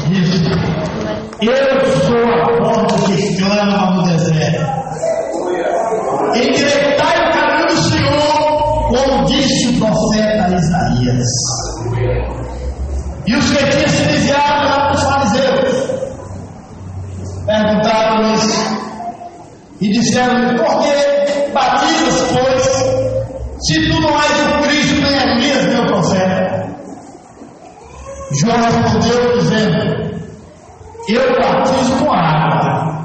disse: eu sou a porta que clama no deserto. Endireitai o caminho do Senhor, como disse o profeta Isaías. E os que tinham sido enviados lá para os fariseus perguntaram isso e disseram: por que batizas, pois, se tu não és o Cristo nem Elias, meu profeta? João respondeu dizendo: eu batizo com água,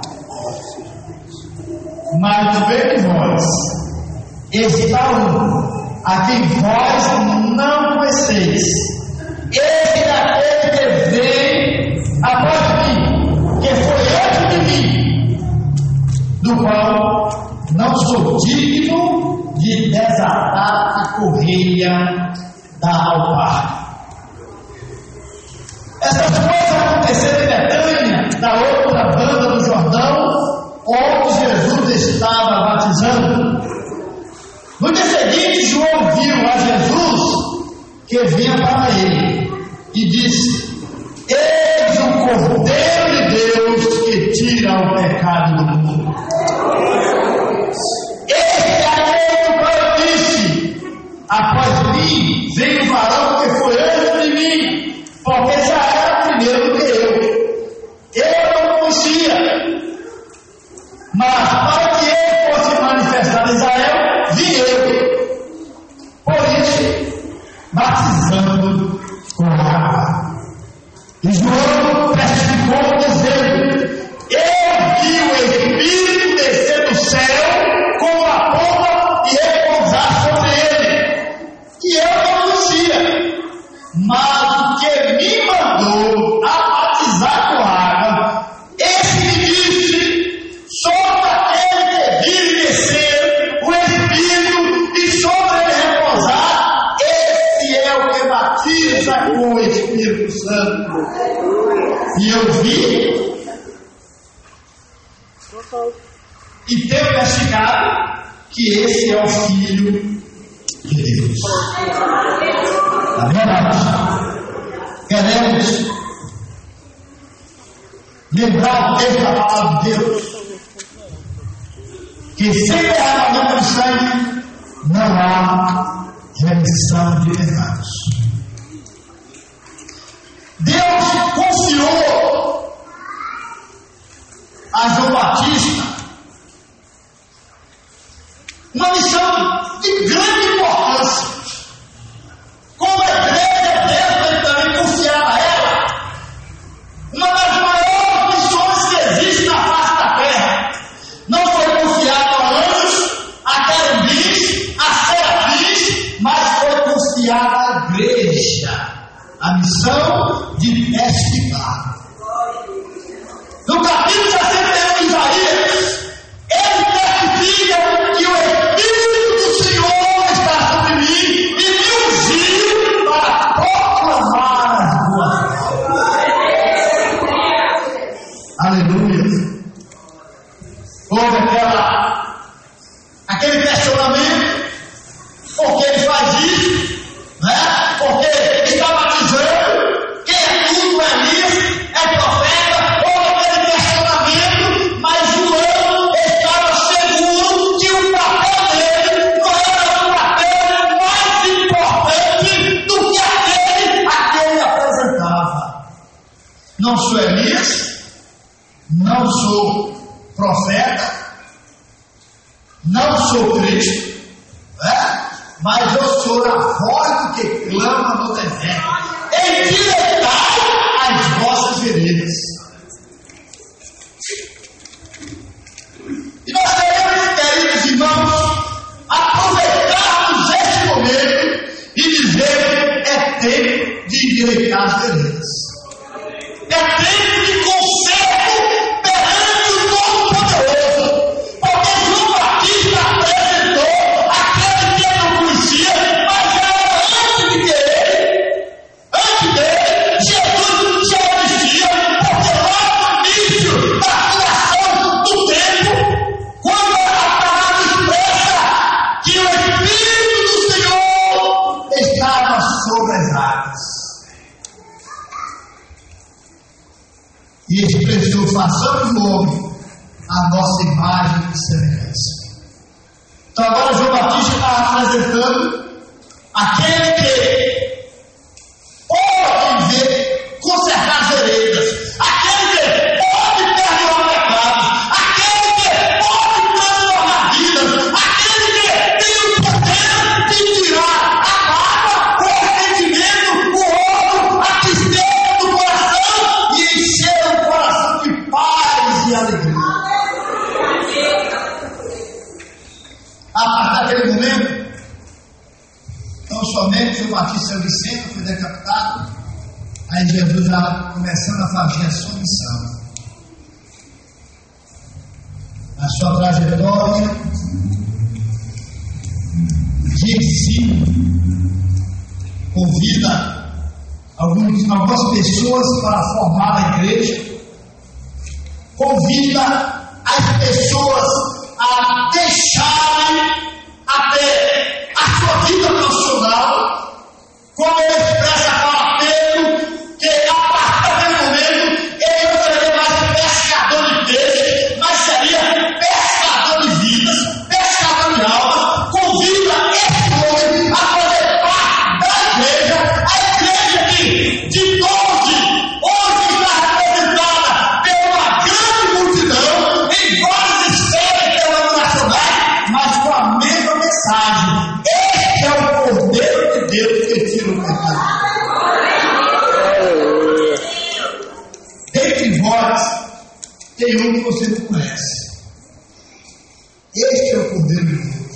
mas veio de vós está um a quem vós não conheceis. Esse é aquele que vem após mim, que foi antes de mim, do qual não sou digno de desatar a correia da alparga. Essas coisas aconteceram em Betânia, da outra banda do Jordão, onde Jesus estava batizando. No dia seguinte, João viu a Jesus que vinha para ele e disse: eis o Cordeiro de Deus que tira o pecado do mundo. Este é o que eu disse: após mim vem o varão que foi antes de mim, porque já era primeiro que eu. Eu não conhecia, mas para que ele fosse manifestado em Israel, vi eu. Por isso, batizando com água. E João testificou dizendo: eu vi o Espírito descer do céu como a pomba e repousar sobre ele. E eu não conhecia, mas o que me mandou a batizar com água, esse me disse: sobre aquele que vir e descer o Espírito e sobre ele repousar, esse é o que batiza com o Espírito Santo. E eu vi e tenho testificado que esse é o Filho de Deus. Na verdade, queremos lembrar o texto da palavra de Deus, que sem derramamento de sangue não há remissão de pecados. Deus confiou a João Batista uma missão de grande importância. Como a igreja deve também confiar a ela uma das maiores missões que existe na face da terra. Não foi confiado a anjos, a querubins, a serafins, mas foi confiado à igreja a missão de testificar. No capítulo 61 de Isaías, ele testifica que o Espírito do Senhor está sobre mim e me ungiu para proclamar as boas novas. Aleluia. Houve aquele questionamento: por que ele faz isso? Né? Porque está batizando, quem é tudo, Elias, é profeta. Houve aquele questionamento, mas João estava seguro que o papel dele não era o papel mais importante do que aquele a quem ele apresentava. Não sou Elias, não sou profeta, não sou Cristo, né? Mas eu sou a voz que clama no deserto: endireitai as vossas veredas. E nós queremos, queridos irmãos, aproveitarmos este momento e dizer: é tempo de endireitar as veredas. É tempo de conserto perante o Todo-Poderoso. Porque João Batista apresentou aquele que não conhecia, mas era antes de ele. Antes dele, Jesus já existia, porque lá no início da criação do tempo, quando a palavra expressa que o Espírito do Senhor estava sobre as águas. e expressou: façamos o homem a nossa imagem e semelhança. Então agora João Batista está apresentando aquele que pode ver consertar as veredas, aquele que pode perdoar pecados, aquele que pode transformar vidas, aquele que tem o poder de tirar a mágoa, o arrependimento, o ódio, a tristeza do coração e encher o coração de paz e alegria. A partir daquele momento, não somente João Batista saiu de cena, foi decapitado, aí Jesus já começando a fazer a sua missão. A sua trajetória de ensino convida algumas pessoas para formar a igreja, convida as pessoas a deixarem até a sua vida profissional, como ele expressa para Pedro, que a partir daquele momento ele não seria mais pescador de peixe, mas seria pescador de vidas, pescador de almas. Convida esse homem a fazer parte da igreja, a igreja que de 12 hoje está representada por uma grande multidão em várias esferas denominacionais, mas com a mesma mensagem: este é o Cordeiro de Deus que tira o pecado. Dentre vós tem um que você não conhece. Este é o Cordeiro de Deus.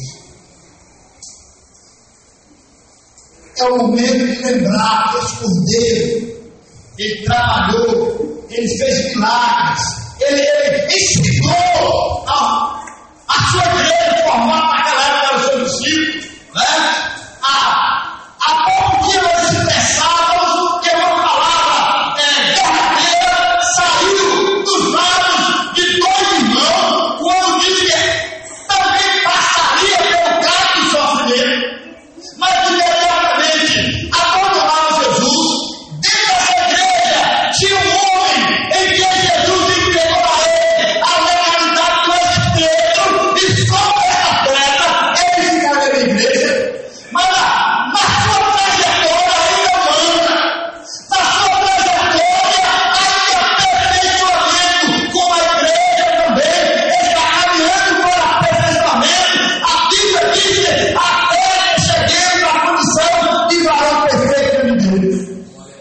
É o momento de lembrar que esse Cordeiro, ele trabalhou, ele fez milagres, ele ensinou a sua igreja formada naquela época para os seus discípulos, né? A pouco dia nós expressávamos que uma palavra verdadeira saiu dos lábios de dois irmãos quando disse que também passaria pelo cálice do sofrimento, mas imediatamente abandonaram Jesus. Dentro dessa igreja tinha um homem em quem Jesus entregou a ele a legalidade do Espírito e sobre essa terra ele ficaria na igreja. Mas na sua trajetória ainda humana, na sua trajetória ainda aperfeiçoamento, como a igreja também está caminhando para aperfeiçoamento. A Bíblia diz: até que cheguemos à condição de varão perfeito de Deus.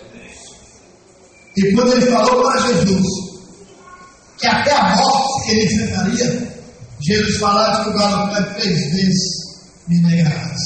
E quando ele falou para Jesus que até a morte ele enfrentaria, Jesus falava que o galo canta 3 vezes me negarás.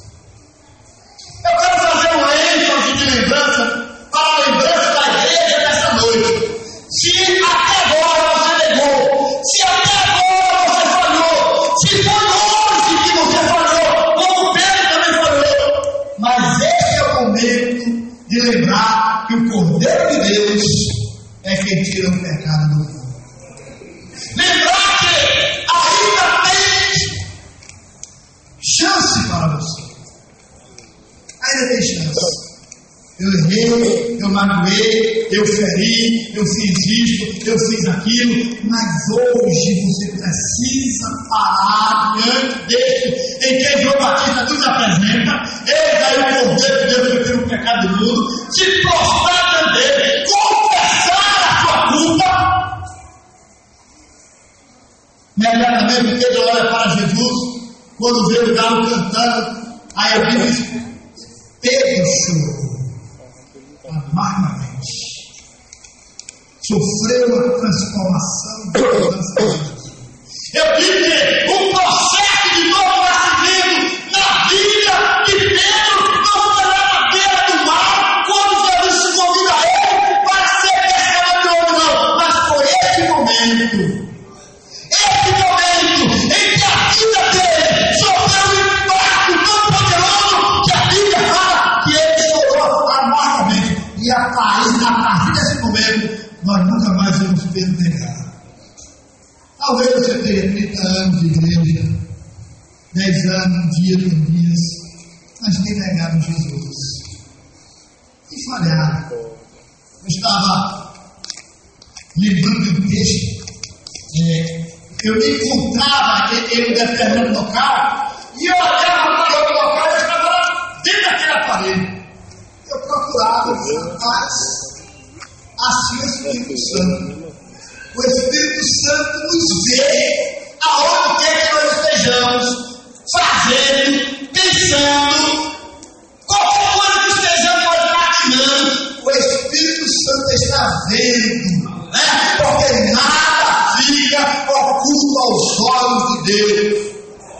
Eu quero fazer um ênfase de lembrança para a lembrança da igreja dessa noite. Se até agora você negou, se até agora você falhou, se foi hoje que você falhou, como Pedro também falhou, mas esse é o momento de lembrar que o Cordeiro de Deus é quem tira o pecado do mundo. Lembrar que ainda tem chance para você. Ainda tem chance. Eu errei, eu magoei, eu feri, eu fiz isto, eu fiz aquilo, mas hoje você precisa parar diante desse em quem João Batista nos apresenta. Eis aí o Cordeiro de Deus que tira o pecado do mundo. Se prostrar diante dele, confessar a sua culpa. Imediatamente Pedro olha para Jesus, quando vê o galo cantando, aí a Bíblia diz: Pedro chorou amargamente, sofreu a transformação de Jesus. Eu digo que o processo de novo nascimento na vida de Pedro não será na beira do mar, quando Jesus se convida a ele para ser pescador de homem, não, mas foi esse momento em que a vida dele sofreu um impacto tão poderoso que a Bíblia fala que ele chorou amargamente. E a partir desse momento, nós nunca mais vamos Pedro negar. Talvez você tenha 30 anos de igreja, 10 anos, dias, mas tem negado Jesus. E falhado. Eu estava lembrando de um texto, eu me encontrava em um determinado local, e eu olhava para outro local e estava lá dentro daquele aparelho. Eu procurava, mas assim o Espírito Santo. O Espírito Santo nos vê aonde quer que nós estejamos, fazendo, pensando, qualquer coisa que estejamos imaginando, o Espírito Santo está vendo, né? Porque nada fica oculto aos olhos de Deus.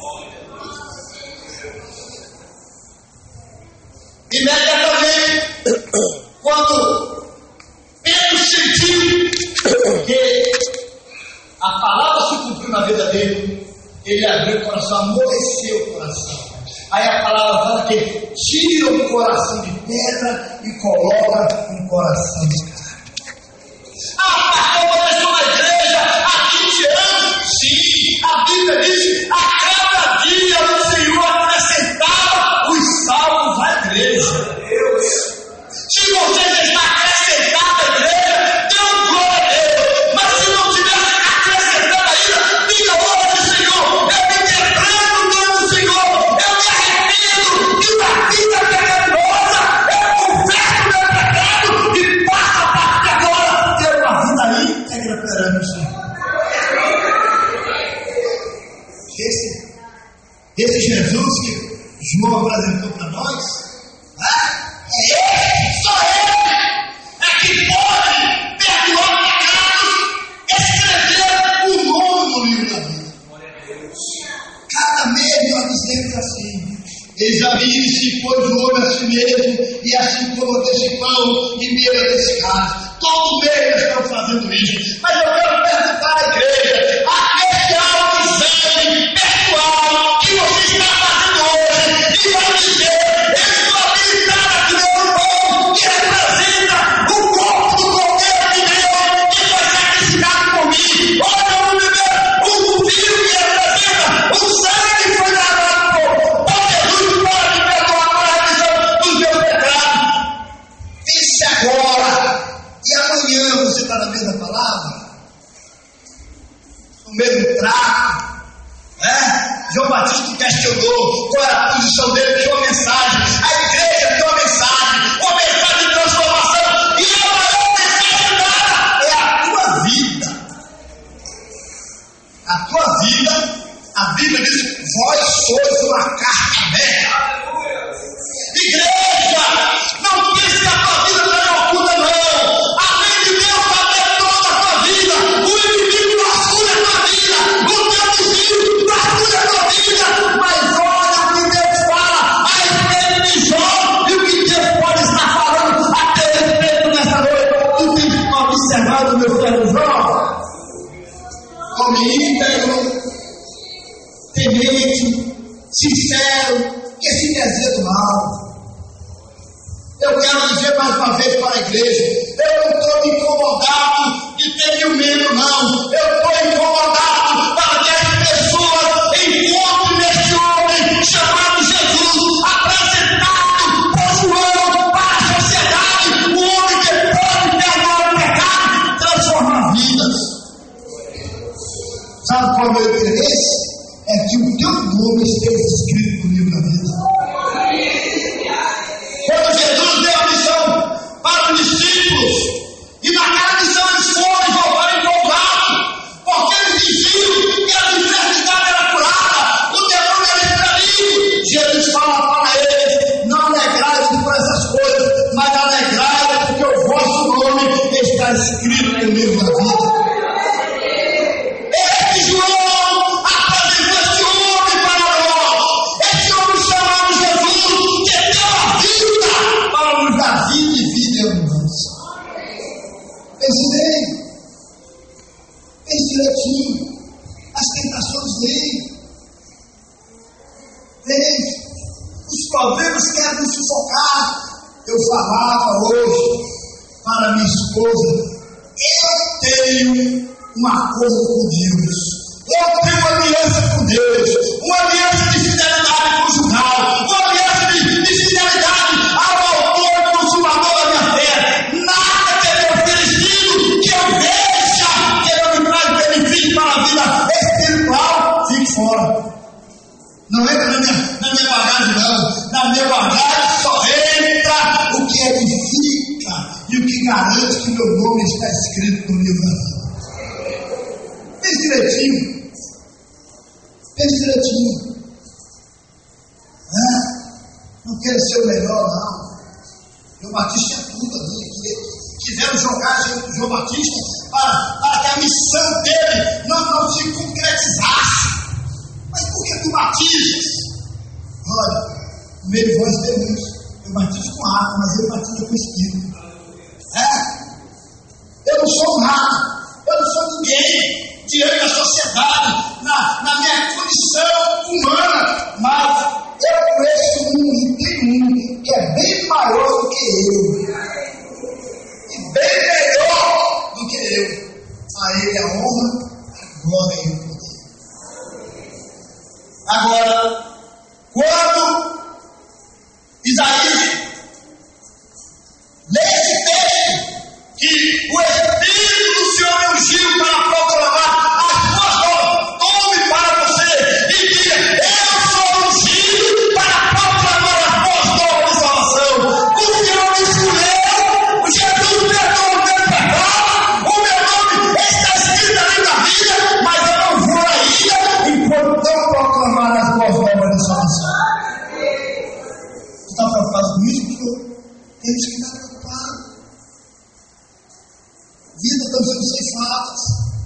Imediatamente, quando Pedro sentiu que a palavra se cumpriu na vida dele, ele abriu o coração, amoleceu o coração. Aí a palavra fala que tira o coração de pedra e coloca um coração de carne. Pastor, eu estou na igreja há 20 anos. Sim, a Bíblia diz: a cada dia o Senhor acrescentava os salvos à igreja. Se você já está acrescentado à igreja, dê glória a Deus. Mas se não tivesse acrescentado ainda, diga hoje: Senhor, eu me quebrando no nome do Senhor, eu me arrependo de uma vida pecaminosa, eu confesso meu pecado e passo a partir de agora ter uma vida íntegra perante o Senhor. Esse Jesus que João apresentou para nós, só ele é que pode perdoar pecados, escrever o nome no livro da vida. Cada mês nós dizemos assim: examine-se, pois, o homem a si mesmo, e assim coma desse pão e beba desse cálice. Todo mês nós estamos fazendo isso. Mas eu quero perguntar à igreja: aquele autoexame pessoal que você está fazendo hoje, e vai dizer: eu estou habilitado aqui no povo que representa o corpo do Cordeiro de Deus que foi sacrificado por mim. Olha, eu vou beber o vinho que representa o sangue que foi derramado por Jesus, pode me perdoar para a remissão dos meus pecados. Pense agora, e amanhã você está na mesma palavra, no mesmo trato, né? João Batista questionou qual era a posição dele, tinha uma mensagem, a igreja tem uma mensagem de transformação, e a maior mensagem dela é a tua vida. A tua vida, a Bíblia diz: vós sois uma carta aberta. Igreja, não pense que a tua vida está oculta, não. Além de Deus saber toda a tua vida, o inimigo vasculha a tua vida, o teu vizinho vasculha a tua vida, mas olha o que Deus fala a respeito de Jó e o que Deus pode estar falando a teu respeito nessa noite. Tu tem observado, meu filho Jó? Homem íntegro, temente, sincero, que se deseja do mal. Eu quero dizer mais uma vez para a igreja: eu não estou incomodado de ter 1000 membros, não. Eu estou incomodado para que as pessoas encontrem nesse homem chamado Jesus, apresentado por João para a sociedade, um homem que pode perdoar o pecado e transformar vidas. Sabe qual é o meu interesse? É que o teu nome esteja escrito no livro da vida. Quando Jesus deu a missão para os discípulos, e naquela missão eles foram e voltaram empolgados, porque eles diziam que a enfermidade era curada, o demônio era expelido. Jesus fala para eles: não alegrai-vos por essas coisas, mas alegrai-vos porque o vosso nome está escrito no livro da vida. Esse João apresentou esse homem para nós, esse homem chamado Jesus, que deu a vida para nos dar vida e vida em abundância. Pense bem, pense direitinho, as tentações vêm, os problemas querem nos sufocar. Eu falava hoje para minha esposa: eu tenho um acordo com Deus, eu tenho uma aliança com Deus, uma aliança de fidelidade conjugal, uma aliança de fidelidade ao autor e consumador da minha fé. Nada que é me oferecido que eu vejo garante que meu nome está escrito no livro da vida. Fez direitinho. Fez direitinho. Não quero ser o melhor, não. João Batista é tudo ali. Quiseram jogar João Batista para que a missão dele não se concretizasse. Mas por que tu batizas? Olha, no meio de vós tem muitos. Eu batizo com água, mas ele batiza com Espírito. Eu não sou nada. Eu não sou ninguém diante da sociedade, na minha condição humana. Mas eu conheço um, tem um que é bem maior do que eu. E bem melhor do que eu. A ele a honra, a glória e o poder. Agora, quando Isaías lê esse texto, que o Espírito do Senhor me ungiu para proclamar as boas novas, tome para você e diga: eu sou ungido para proclamar as boas novas de salvação. O Senhor me escolheu, o Jesus perdoou o meu pecado, o meu nome está escrito ali na vida, mas eu não vou ainda enquanto não proclamar as boas novas de salvação. Está preocupado com isso, pastor? Temos que estar preocupados. Vidas estão sendo ceifadas.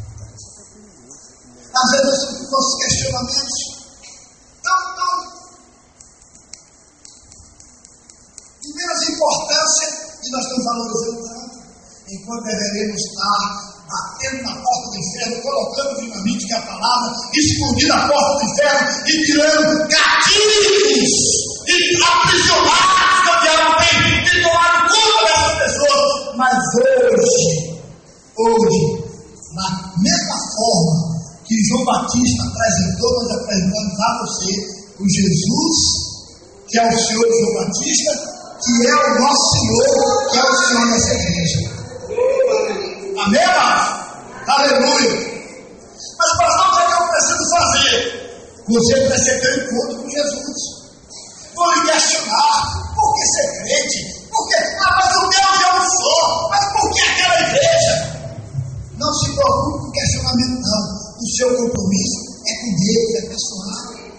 Às vezes os nossos questionamentos tão de menos importância e nós estamos valorizando tanto, enquanto deveremos estar batendo na porta do inferno, colocando dinamite, que é a palavra, escondido na porta do inferno e tirando gatilhos e aprisionados que o diabo tem tomado conta dessas pessoas. Mas hoje, na mesma forma que João Batista apresentou, nós apresentamos a você o Jesus, que é o Senhor de João Batista, que é o nosso Senhor, que é o Senhor dessa igreja. Amém, amados? Aleluia! Mas, pastor, o que é que eu preciso fazer? Você precisa ter um encontro com Jesus. Vou lhe questionar: por que ser crente? Porque, mas o Deus é um só. Mas por que aquela igreja? Não se preocupe com questionamento, não. O seu compromisso é com Deus, é pessoal.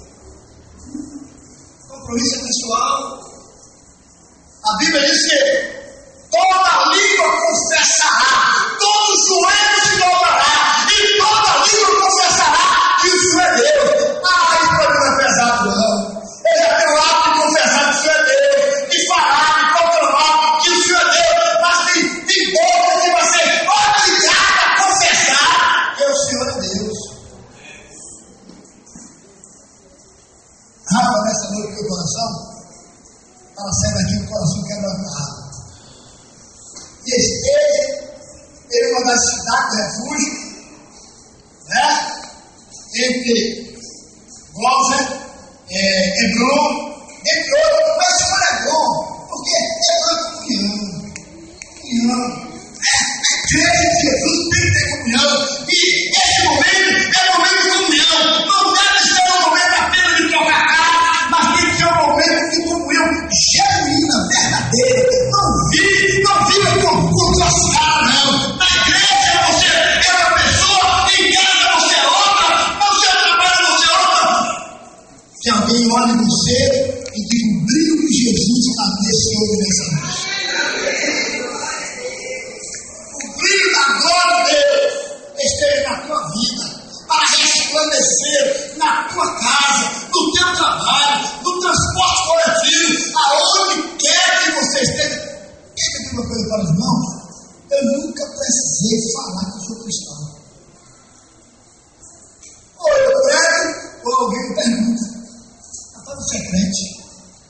O compromisso é pessoal. A Bíblia diz que toda língua confessará, todo joelho se dobrará, e toda língua confessará que o Senhor é Deus. Isso para mim não é pesado, não. Eu já tenho o hábito de confessar que o Senhor é Deus, de falar, de proclamar que o Senhor é Deus, mas tem boca que vai ser obrigada a confessar que o Senhor é Deus. Rafa, nessa noite do coração, ela sai daqui com o coração quebrantado. E esteja em uma das cidades de refúgio, entre Gozer, Hebron, entre outros, mas isso é bom, porque é comunhão. A igreja de Jesus tem que ter comunhão, e esse momento é um momento de comunhão. Não deve ser um momento apenas de trocar cara, mas tem que ser um momento de comunhão genuína, verdadeira. Não viva com suas caras, não. Na igreja você é uma pessoa, em casa você é outra, no seu trabalho você é outra. Que alguém olhe no você e diga: o brilho de Jesus está nesse homem, nessa noite. O brilho da glória de Deus esteja na tua vida, para resplandecer na tua casa, no teu trabalho, no transporte coletivo, aonde quer que você esteja. Quer que eu diga uma coisa para os irmãos? Eu nunca precisei falar que eu sou cristão. Ou eu prego, ou alguém me pergunta: rapaz, você é crente?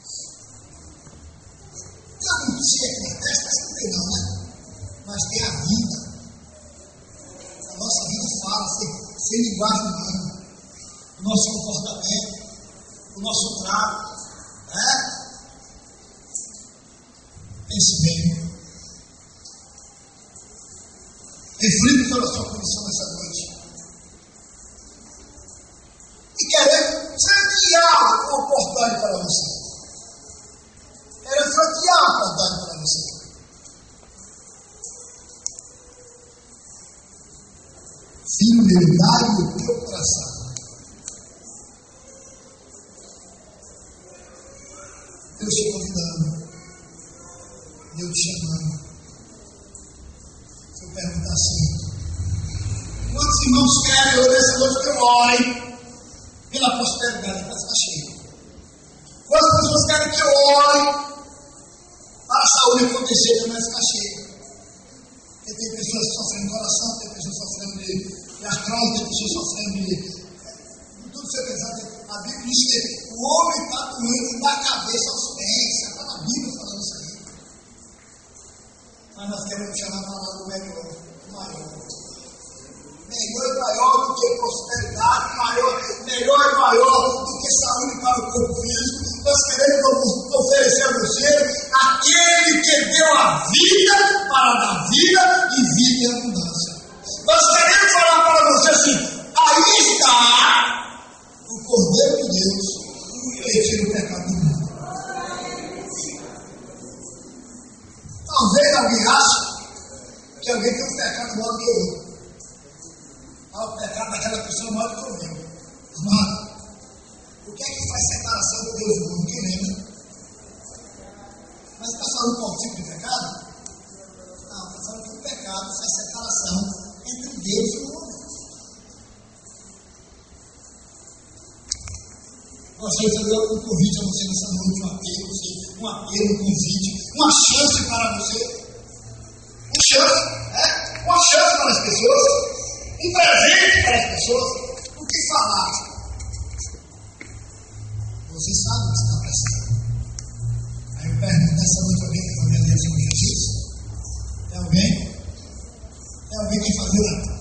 Não, não sei, mas não tem não, né? Mas tem a vida. A nossa vida fala sem linguagem humana. O nosso comportamento, o nosso trato, pense bem. Reflita sobre a sua condição nessa noite. E querendo franquear uma oportunidade para você. Querendo franquear uma oportunidade para você. em humildade do teu coração. Deus te convidando, Deus te chamando. Se eu perguntar assim, quantos irmãos querem hoje nessa noite que eu ore pela prosperidade para ficar cheio? Quantas pessoas querem que eu ore para a saúde acontecer também ficar cheio? Porque tem pessoas sofrendo de coração, tem pessoas sofrendo de artrose, tem pessoas sofrendo de tudo que você pensar. A Bíblia diz que o homem está doendo da cabeça aos pés. Está na Bíblia falando isso aí. Mas nós queremos chamar para lá do melhor, do maior. Melhor e maior do que prosperidade, melhor e maior do que saúde para o corpo físico. Nós queremos oferecer a você aquele que deu a vida para dar vida e vida em abundância. Nós queremos falar para você assim, aí está o Cordeiro de Deus que tira o pecado do mundo. Talvez alguém ache que alguém tem um pecado maior que o outro. O pecado daquela pessoa maior que o meu. Amado, o que é que faz separação de Deus do mundo? Quem lembra? Mas está falando qual tipo de pecado? Não, está falando que o pecado faz separação entre Deus e o homem. Gostaria de fazer um convite a você nessa noite, um apelo, um convite, uma chance para você. Uma chance para as pessoas, um presente para as pessoas. O que falar? Você sabe o que está precisando. Aí eu pergunto nessa noite, alguém quer fazer aliança com Jesus? Tem alguém? Tem alguém que fazer nada?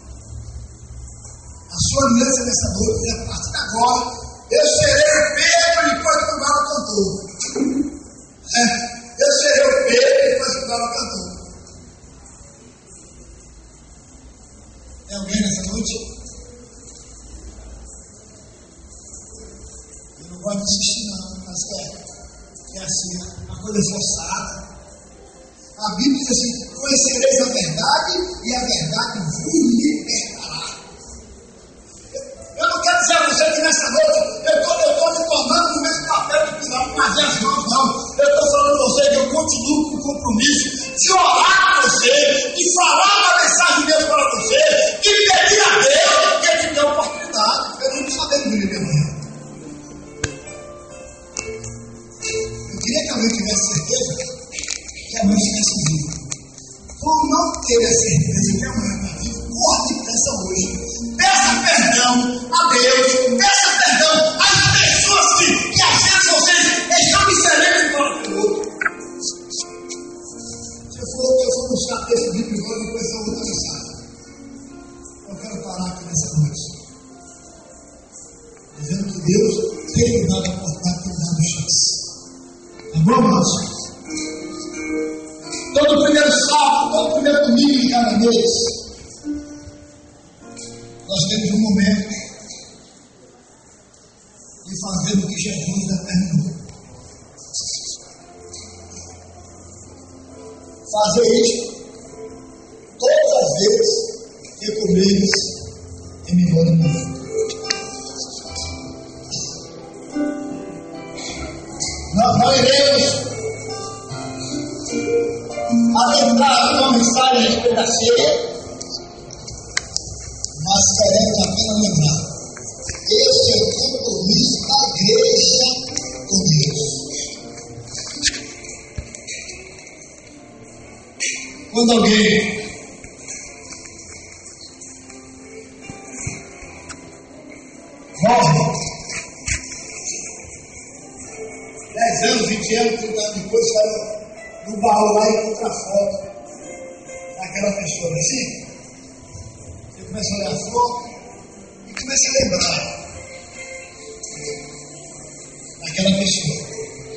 A sua aliança nessa noite é a partir de agora. Eu serei o Pedro depois que o Galo cantou. Eu serei o Pedro depois que o Galo cantou. Tem alguém nessa noite? Eu não gosto de insistir não, mas é assim, uma coisa forçada. A Bíblia diz assim, conhecereis a verdade e a verdade vos libertará. Eu não quero dizer a você que nessa noite eu estou me tornando no mesmo papel de pilão, fazer as mãos, não. Eu estou falando a você que eu continuo com o compromisso de orar por você, de falar da mensagem de Deus para você, de pedir a Deus que Ele te dê oportunidade. Eu não sabia do dia de amanhã. Eu queria que alguém tivesse certeza que amanhã estivesse vivo. Por não ter a certeza que amanhã está vivo, corre depressa hoje. Peça perdão a Deus, peça perdão às pessoas que às vezes vocês estão diferentes um para o outro. Se eu for buscar texto bíblico agora, depois eu vou outra mensagem. Eu quero parar aqui nessa noite, dizendo que Deus tem me dado a oportunidade, tem me dado chance. Tá bom, irmãos? Todo primeiro sábado, todo primeiro domingo de cada mês, nós temos um momento de fazer o que Jesus determinou. Fazer isto todas as vezes que comeres em memória de mim. Nós não iremos adentrar numa mensagem a respeito da ceia, mas queremos apenas lembrar. Esse é o compromisso da igreja com Deus. Quando alguém morre, 10 anos, 20 anos, 30 anos depois, sai no baú lá e encontra a foto daquela pessoa, não é assim? Você começa a olhar a foto e começa a lembrar daquela pessoa.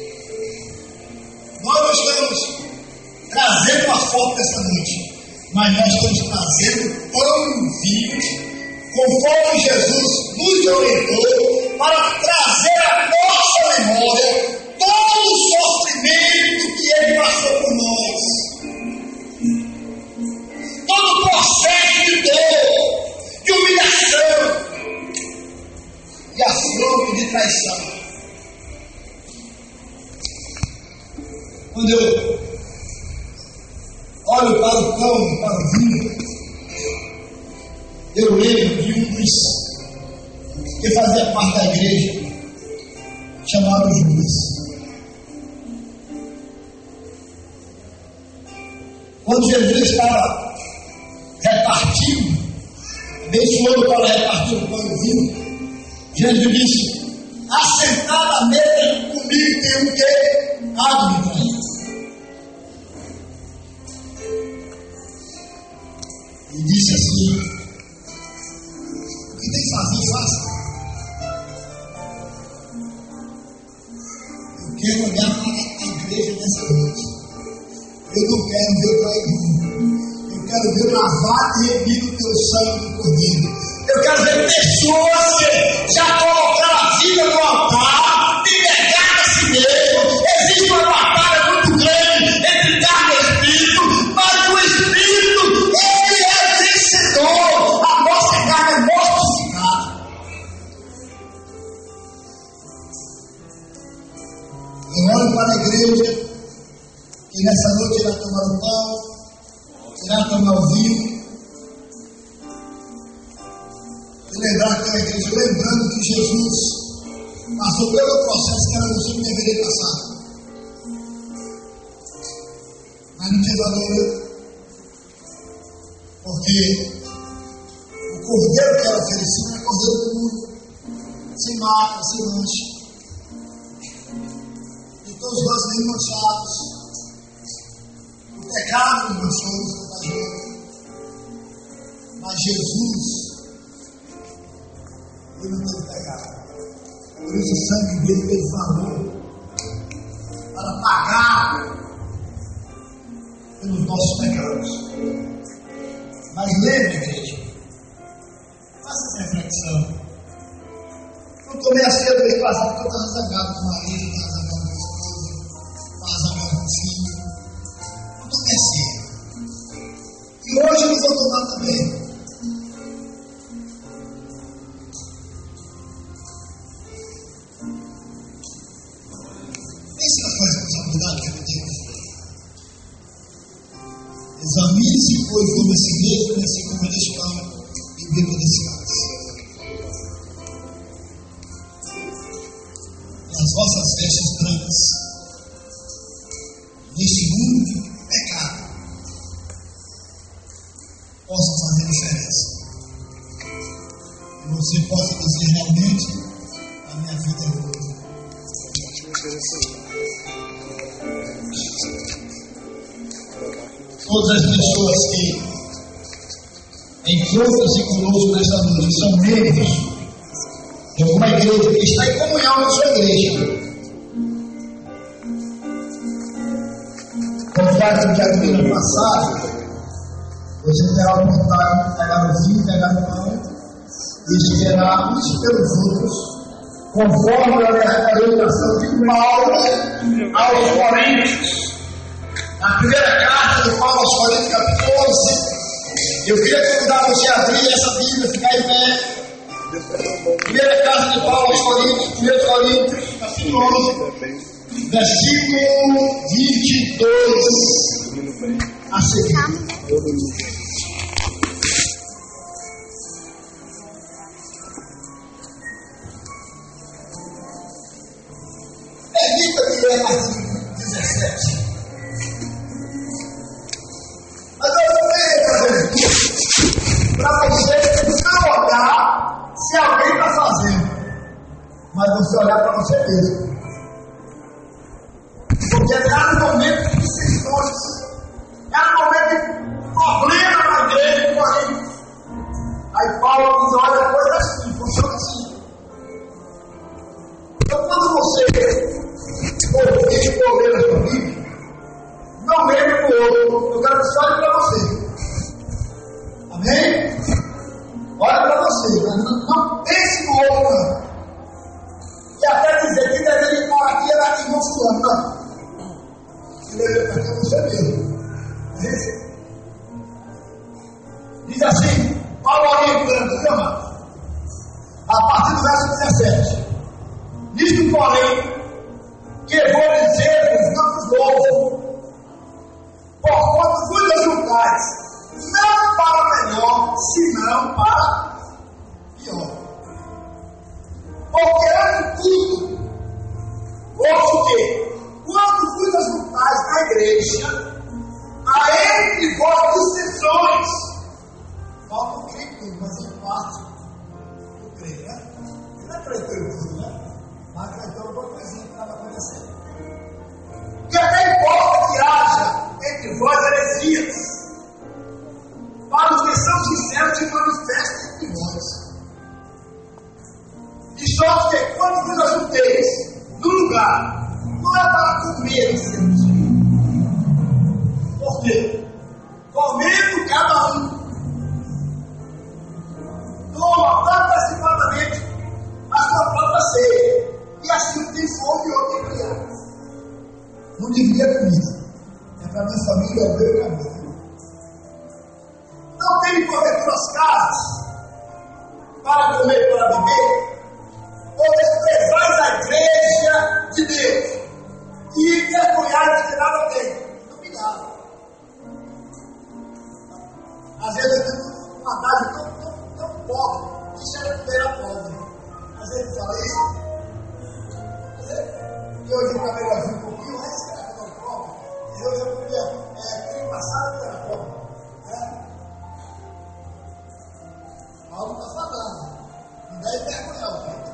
Nós não estamos trazendo a foto dessa noite, mas nós estamos trazendo pão e vinho, conforme Jesus nos orientou, para trazer à nossa memória todo o sofrimento que Ele passou por nós, todo o processo de dor, traição. Quando eu olho para o pão, para o vinho, eu lembro de um dos que fazia parte da igreja, chamado Judas. Quando Jesus estava repartindo, abençoando para repartir o pão e o vinho, Jesus disse: assentado à mesa comigo tem um que há de me trair. E disse assim: o que tem que fazer, faça. Eu quero olhar para a igreja nessa noite. Eu não quero ver traidor. Eu quero ver lavado e remido pelo sangue do Cordeiro. Eu quero ver pessoas que já colocaram a vida no altar e negaram a si mesmo. Existe uma batalha muito grande entre carne e espírito, mas o espírito, ele é vencedor. A nossa carne é mortificada. Eu olho para a igreja, que nessa noite irá tomar o pão, irá tomar o vinho, e lembrar aquela igreja, lembrando que Jesus passou pelo processo que era você que deveria passar. Mas não tinha valor, porque o cordeiro que era oferecido era cordeiro puro, sem marca, sem mancha. E todos nós nem manchados. O pecado nos manchou, nos contagiou. Mas Jesus, ele não teve pecado. Por isso o sangue dele fez valor para pagar pelos nossos pecados. Mas lembre, igreja, faça essa reflexão. Eu tomei a ceia do mês passado porque eu estava zangado com o marido, estava zangado com a esposa, estava zangado com o filho. Eu tomei a ceia. E hoje eu não vou tomar também. Pense na sua responsabilidade que eu tenho com você. Examine-se, pois, como a si mesmo, assim como deste pão e beba desse cálice. E as vossas vestes brancas, neste mundo de pecado, possam fazer diferença. E você possa dizer realmente: a minha vida é outra. Todas as pessoas que encontram-se conosco nesta noite são membros de alguma igreja que está em comunhão com a sua igreja. Conforme o que a domingo passado, você terá a oportunidade de pegar o vinho, pegar o pão e estiverá uns pelos outros, conforme a orientação de Paulo aos Coríntios. Na primeira carta de Paulo aos Coríntios, capítulo 11, eu queria convidar você a abrir essa Bíblia, ficar em pé. Primeira carta de Paulo aos Coríntios, 1 Coríntios, capítulo 11, versículo 22 a seguir. Permita-me ler artigo 17. Mas eu também fazer isso para você não olhar se alguém está fazendo, mas você olhar para você mesmo. Porque é no momento de decisões, é no momento de problema na igreja de Corinto. Aí Paulo diz: olha, a coisa assim, funciona assim. Então, quando você ouvir problemas na Bíblia, não lembre do outro. Eu quero que você olhe para você. Amém? Olhe para você, mas não pense no outro, não. E até dizer que deveria ir para aqui, era aqui, não fulano, não. Que deveria para aqui é você mesmo. Diz assim, Paulo orientando, viu, amado? A partir do verso 17. se não para pior. Porque antes de tudo, ouça o quê? Quando fui das vontades da igreja, há entre vós dissensões. Falta o crime, mas em parte do crime, né? Ele não acreditou em tudo, né? Mas acreditou em uma coisinha que estava acontecendo. E até importa que haja entre vós heresias, para os que são sinceros se manifestem entre vós. De sorte que quando vos ajunteis no lugar, não é para comer os seus. Por quê? Comendo cada um toma participadamente a sua própria ceia, e assim um tem fome e outro tem criado. Não devia comida. É para minha família, é o meu caminho. Não tem porventura as casas para comer e para beber? Ou desprezais a igreja de Deus e envergonhais que nada tem? Não me dá. Às vezes eu tenho uma dádiva tão pobre que chega a comer a pobre. Às vezes fala isso. E hoje eu acabei de um pouquinho, mas será que eu não pobre? E hoje eu comia crime passado que era pobre. Paulo está falando. Não deve envergonhar o filho.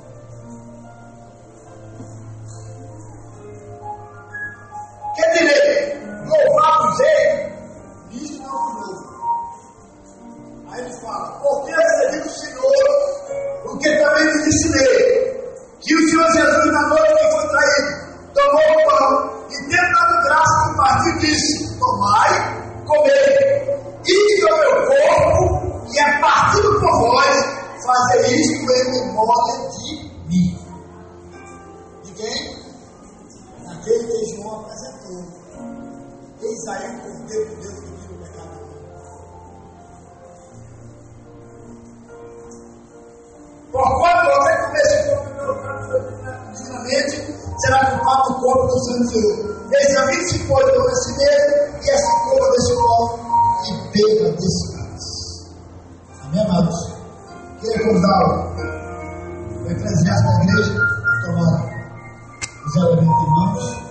Quer dizer, louvado ele, isso não é novo. Aí ele fala, porque eu recebi do Senhor, porque também te ensinei, que o Senhor Jesus, na noite que foi traído, tomou o pão e tendo dado graça no partir disse, tomai, comei, isto é o meu corpo, e é partido por vós, fazer isto em memória de mim. De quem? Aquele que João apresentou. Eis aí o Cordeiro de Deus que tira o pecado do mundo. Porquanto você comer esse corpo do meu corpo dignamente, será culpado do corpo do Senhor Senhor. Examine-se, pois, sobre si mesmo, e essa coma desse copo, e beba desse cálice. Amém, amados? Queria convidá-lo, o eclesiástico da igreja, a tomar os elementos em mãos.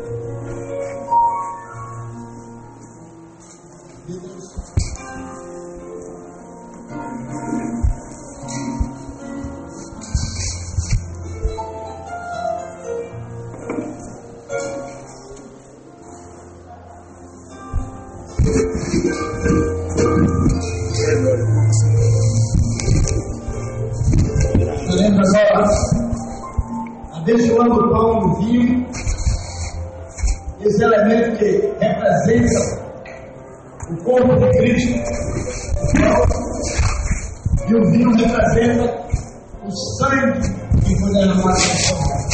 Lembra agora, abençoando o pão e o vinho, esse elemento que representa o corpo de Cristo, o pão, e o vinho representa o sangue que foi derramado na sua mão.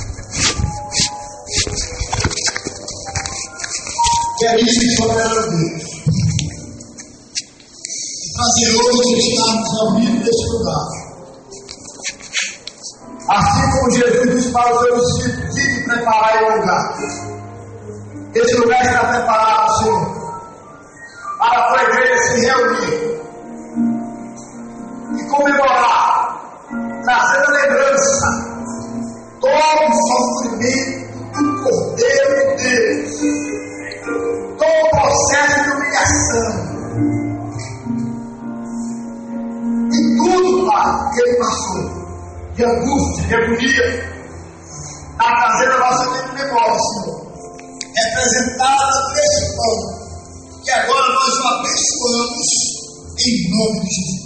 Que é isso que soberano Deus. Prazeroso estarmos ao vivo neste lugar. Assim como Jesus disse para os seus discípulos, de preparar o lugar. Esse lugar está preparado, Senhor, para a tua igreja se reunir e comemorar, trazendo lembrança todo o sofrimento do Cordeiro de Deus, todo o processo de humilhação e tudo, Pai, que ele passou. De angústia, de agonia, está trazendo a nossa vida de memória, Senhor, representada nesse pão, que agora nós o abençoamos em nome de Jesus.